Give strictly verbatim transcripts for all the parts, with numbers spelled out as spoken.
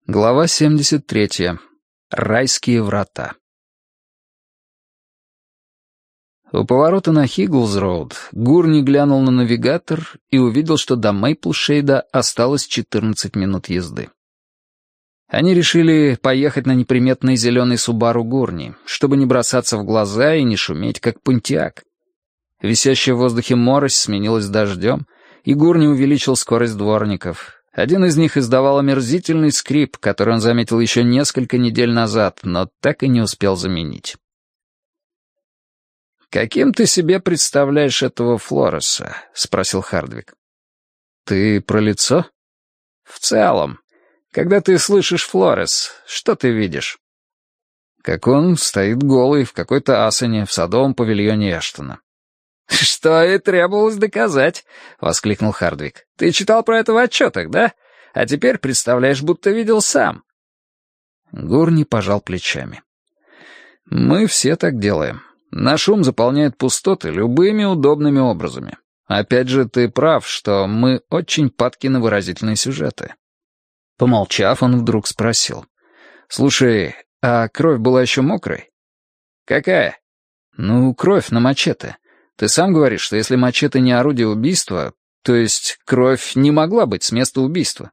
Глава семьдесят третья. Райские врата. У поворота на Хигглз-роуд Гурни глянул на навигатор и увидел, что до Мейплшейда осталось четырнадцать минут езды. Они решили поехать на неприметный зеленый Субару Гурни, чтобы не бросаться в глаза и не шуметь, как Понтиак. Висящая в воздухе морось сменилась дождем, и Гурни увеличил скорость дворников. Один из них издавал омерзительный скрип, который он заметил еще несколько недель назад, но так и не успел заменить. «Каким ты себе представляешь этого Флореса?» — спросил Хардвик. «Ты про лицо?» «В целом. Когда ты слышишь Флорес, что ты видишь?» «Как он стоит голый в какой-то асане в садовом павильоне Эштона». «Что и требовалось доказать», — воскликнул Хардвик. «Ты читал про это в отчетах, да? А теперь представляешь, будто видел сам». Гурни пожал плечами. «Мы все так делаем. Наш ум заполняет пустоты любыми удобными образами. Опять же, ты прав, что мы очень падки на выразительные сюжеты». Помолчав, он вдруг спросил. «Слушай, а кровь была еще мокрой?» «Какая?» «Ну, кровь на мачете. Ты сам говоришь, что если мачете не орудие убийства, то есть кровь не могла быть с места убийства».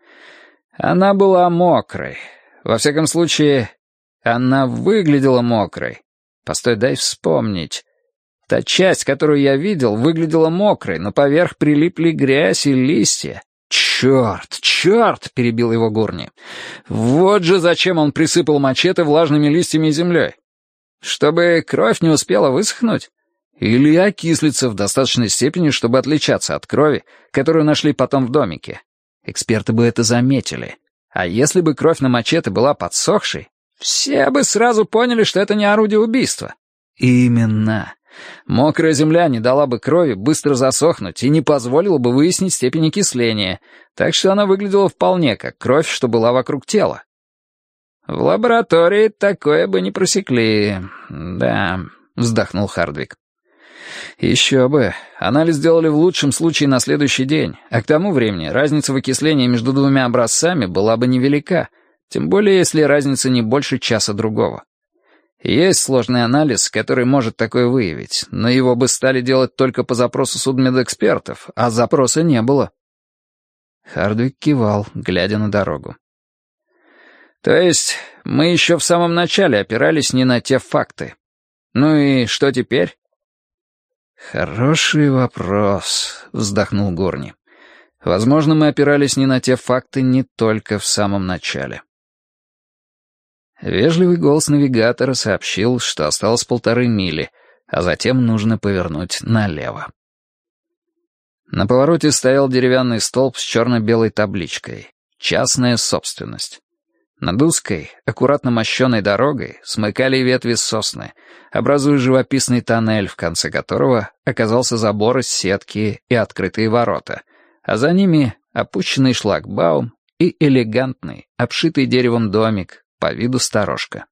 «Она была мокрой. Во всяком случае, она выглядела мокрой. Постой, дай вспомнить. Та часть, которую я видел, выглядела мокрой, но поверх прилипли грязь и листья». «Черт, черт!» — перебил его Гурни. «Вот же зачем он присыпал мачете влажными листьями и землей. Чтобы кровь не успела высохнуть? Или окислиться в достаточной степени, чтобы отличаться от крови, которую нашли потом в домике? Эксперты бы это заметили. А если бы кровь на мачете была подсохшей, все бы сразу поняли, что это не орудие убийства». «Именно. Мокрая земля не дала бы крови быстро засохнуть и не позволила бы выяснить степень окисления, так что она выглядела вполне как кровь, что была вокруг тела». «В лаборатории такое бы не просекли. Да», — вздохнул Хардвик. «Еще бы. Анализ сделали в лучшем случае на следующий день, а к тому времени разница в окислении между двумя образцами была бы невелика, тем более если разница не больше часа другого. Есть сложный анализ, который может такое выявить, но его бы стали делать только по запросу судмедэкспертов, а запроса не было». Хардвик кивал, глядя на дорогу. «То есть мы еще в самом начале опирались не на те факты. Ну и что теперь?» «Хороший вопрос», — вздохнул Гурни. «Возможно, мы опирались не на те факты не только в самом начале». Вежливый голос навигатора сообщил, что осталось полторы мили, а затем нужно повернуть налево. На повороте стоял деревянный столб с черно-белой табличкой «Частная собственность». Над узкой, аккуратно мощенной дорогой смыкали ветви сосны, образуя живописный тоннель, в конце которого оказался забор из сетки и открытые ворота, а за ними опущенный шлагбаум и элегантный, обшитый деревом домик, по виду сторожка.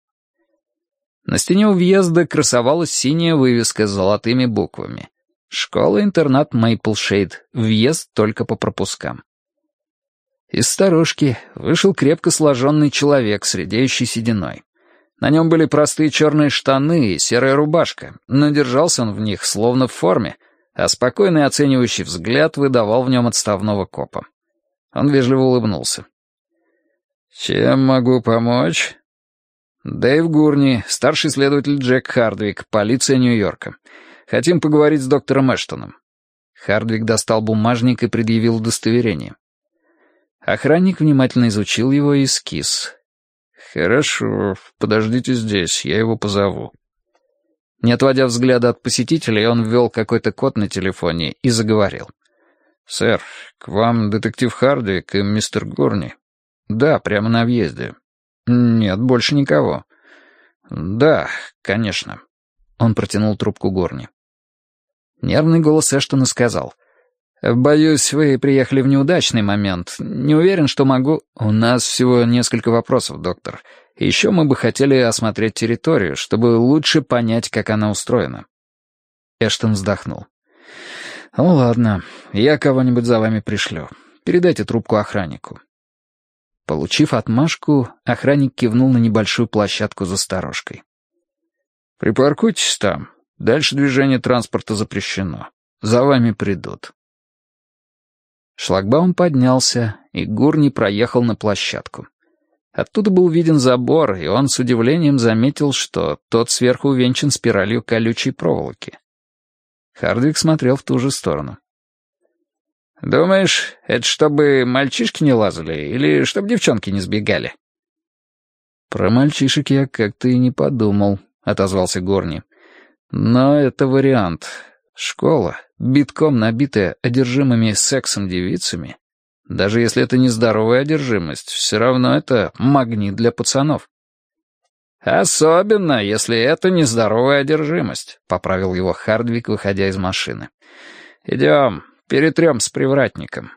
На стене у въезда красовалась синяя вывеска с золотыми буквами. «Школа-интернат Мейплшейд. Въезд только по пропускам». Из сторожки вышел крепко сложенный человек с редеющей сединой. На нем были простые черные штаны и серая рубашка, но держался он в них словно в форме, а спокойный оценивающий взгляд выдавал в нем отставного копа. Он вежливо улыбнулся. «Чем могу помочь?» «Дэйв Гурни, старший следователь Джек Хардвик, полиция Нью-Йорка. Хотим поговорить с доктором Эштоном». Хардвик достал бумажник и предъявил удостоверение. Охранник внимательно изучил его и скис. «Хорошо, подождите здесь, я его позову». Не отводя взгляда от посетителей, он ввел какой-то код на телефоне и заговорил. «Сэр, к вам детектив Хардвик и мистер Гурни». «Да, прямо на въезде». «Нет, больше никого». «Да, конечно». Он протянул трубку Гурни. Нервный голос Эштона сказал: «Боюсь, вы приехали в неудачный момент. Не уверен, что могу...» «У нас всего несколько вопросов, доктор. И еще мы бы хотели осмотреть территорию, чтобы лучше понять, как она устроена». Эштон вздохнул. «Ну ладно, я кого-нибудь за вами пришлю. Передайте трубку охраннику». Получив отмашку, охранник кивнул на небольшую площадку за сторожкой. «Припаркуйтесь там. Дальше движение транспорта запрещено. За вами придут». Шлагбаум поднялся, и Гурни проехал на площадку. Оттуда был виден забор, и он с удивлением заметил, что тот сверху увенчан спиралью колючей проволоки. Хардвик смотрел в ту же сторону. «Думаешь, это чтобы мальчишки не лазали или чтобы девчонки не сбегали?» «Про мальчишек я как-то и не подумал», — отозвался Горни. «Но это вариант. Школа, битком набитая одержимыми сексом девицами, даже если это нездоровая одержимость, все равно это магнит для пацанов». «Особенно, если это нездоровая одержимость», — поправил его Хардвик, выходя из машины. «Идем, перетрем с привратником».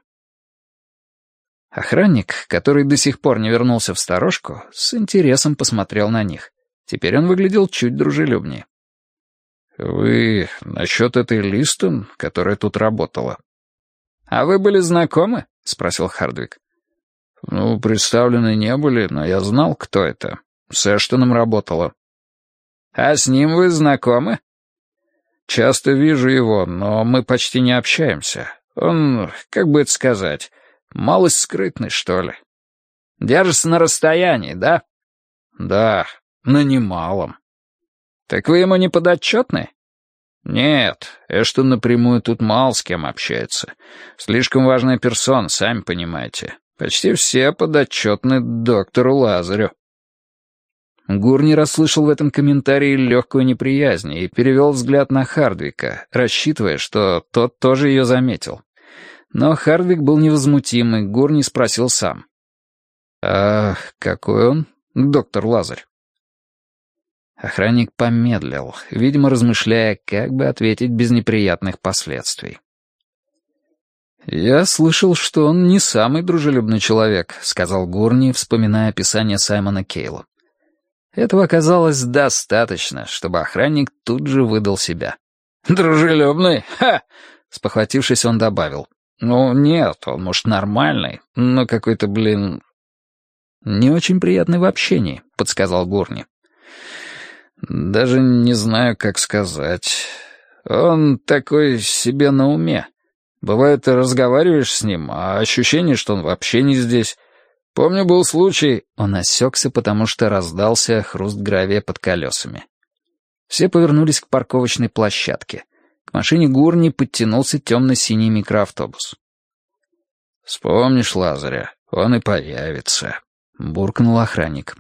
Охранник, который до сих пор не вернулся в сторожку, с интересом посмотрел на них. Теперь он выглядел чуть дружелюбнее. «Вы насчет этой Листон, которая тут работала?» «А вы были знакомы?» — спросил Хардвик. «Ну, представлены не были, но я знал, кто это. С Эштоном работала». «А с ним вы знакомы?» «Часто вижу его, но мы почти не общаемся. Он, как бы это сказать, малость скрытный, что ли». «Держится на расстоянии, да?» «Да, на немалом». «Так вы ему не подотчетны?» «Нет, Эштон напрямую тут мало с кем общается. Слишком важная персона, сами понимаете. Почти все подотчетны доктору Лазарю». Гурни расслышал в этом комментарии легкую неприязнь и перевел взгляд на Хардвика, рассчитывая, что тот тоже ее заметил. Но Хардвик был невозмутим, и Гурни спросил сам. «А какой он, доктор Лазарь?» Охранник помедлил, видимо, размышляя, как бы ответить без неприятных последствий. «Я слышал, что он не самый дружелюбный человек», — сказал Гурни, вспоминая описание Саймона Кейла. Этого оказалось достаточно, чтобы охранник тут же выдал себя. «Дружелюбный? Ха!» — спохватившись, он добавил. «Ну, нет, он, может, нормальный, но какой-то, блин...» «Не очень приятный в общении», — подсказал Гурни. «Даже не знаю, как сказать. Он такой себе на уме. Бывает, ты разговариваешь с ним, а ощущение, что он вообще не здесь. Помню, был случай...» Он осекся, потому что раздался хруст гравия под колесами. Все повернулись к парковочной площадке. К машине Гурни подтянулся темно-синий микроавтобус. «Вспомнишь Лазаря, он и появится», — буркнул охранник.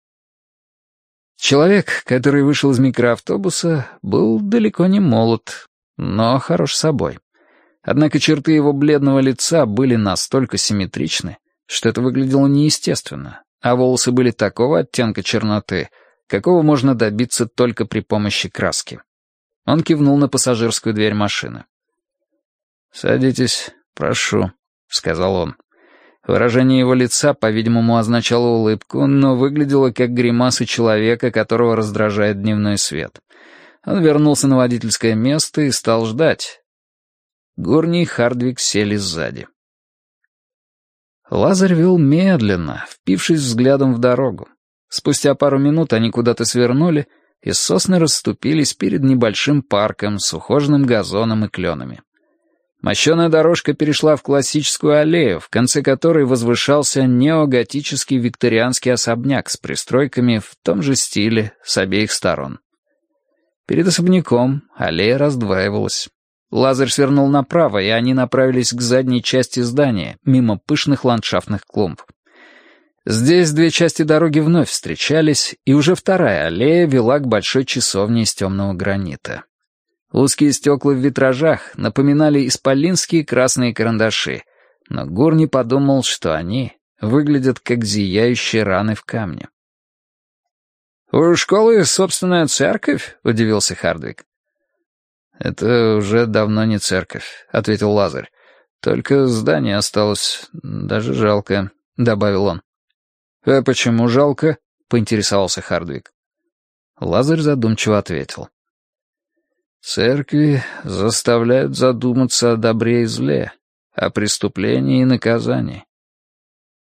Человек, который вышел из микроавтобуса, был далеко не молод, но хорош собой. Однако черты его бледного лица были настолько симметричны, что это выглядело неестественно, а волосы были такого оттенка черноты, какого можно добиться только при помощи краски. Он кивнул на пассажирскую дверь машины. «Садитесь, прошу», — сказал он. Выражение его лица, по-видимому, означало улыбку, но выглядело как гримаса человека, которого раздражает дневной свет. Он вернулся на водительское место и стал ждать. Гурни и Хардвик сели сзади. Лазарь вел медленно, впившись взглядом в дорогу. Спустя пару минут они куда-то свернули, и сосны расступились перед небольшим парком с ухоженным газоном и кленами. Мощеная дорожка перешла в классическую аллею, в конце которой возвышался неоготический викторианский особняк с пристройками в том же стиле с обеих сторон. Перед особняком аллея раздваивалась. Лазарь свернул направо, и они направились к задней части здания, мимо пышных ландшафтных клумб. Здесь две части дороги вновь встречались, и уже вторая аллея вела к большой часовне из темного гранита. Узкие стекла в витражах напоминали исполинские красные карандаши, но Гурни подумал, что они выглядят как зияющие раны в камне. «У школы собственная церковь?» — удивился Хардвик. «Это уже давно не церковь», — ответил Лазарь. «Только здание осталось, даже жалко», — добавил он. «А почему жалко?» — поинтересовался Хардвик. Лазарь задумчиво ответил. «Церкви заставляют задуматься о добре и зле, о преступлении и наказании.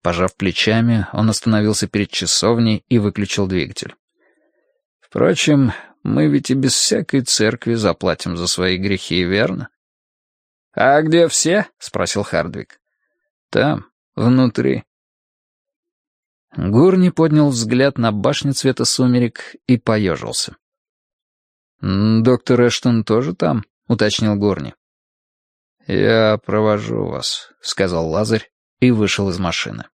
Пожав плечами, он остановился перед часовней и выключил двигатель. «Впрочем, мы ведь и без всякой церкви заплатим за свои грехи, верно?» «А где все?» — спросил Хардвик. «Там, внутри». Гурни поднял взгляд на башню цвета сумерек и поежился. «Доктор Эштон тоже там?» — уточнил Гурни. «Я провожу вас», — сказал Лазарь и вышел из машины.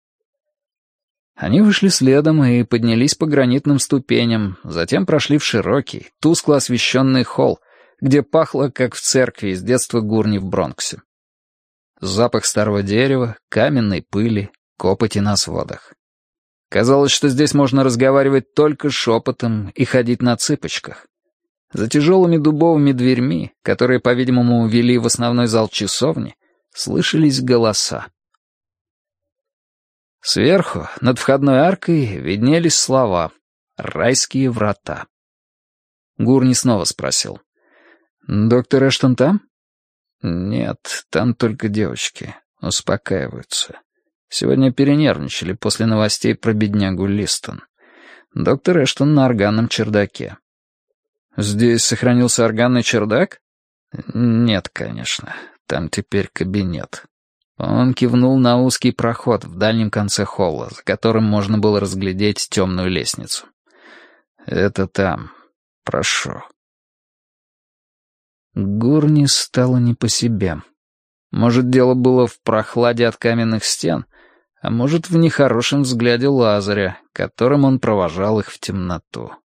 Они вышли следом и поднялись по гранитным ступеням, затем прошли в широкий, тускло освещенный холл, где пахло, как в церкви из детства Гурни в Бронксе. Запах старого дерева, каменной пыли, копоти на сводах. Казалось, что здесь можно разговаривать только шепотом и ходить на цыпочках. За тяжелыми дубовыми дверьми, которые, по-видимому, вели в основной зал часовни, слышались голоса. Сверху, над входной аркой, виднелись слова «Райские врата». Гурни снова спросил. «Доктор Эштон там?» «Нет, там только девочки. Успокаиваются. Сегодня перенервничали после новостей про беднягу Листон. Доктор Эштон на органном чердаке». «Здесь сохранился органный чердак?» «Нет, конечно. Там теперь кабинет». Он кивнул на узкий проход в дальнем конце холла, за которым можно было разглядеть темную лестницу. «Это там. Прошу». Гурни стало не по себе. Может, дело было в прохладе от каменных стен, а может, в нехорошем взгляде Лазаря, которым он провожал их в темноту.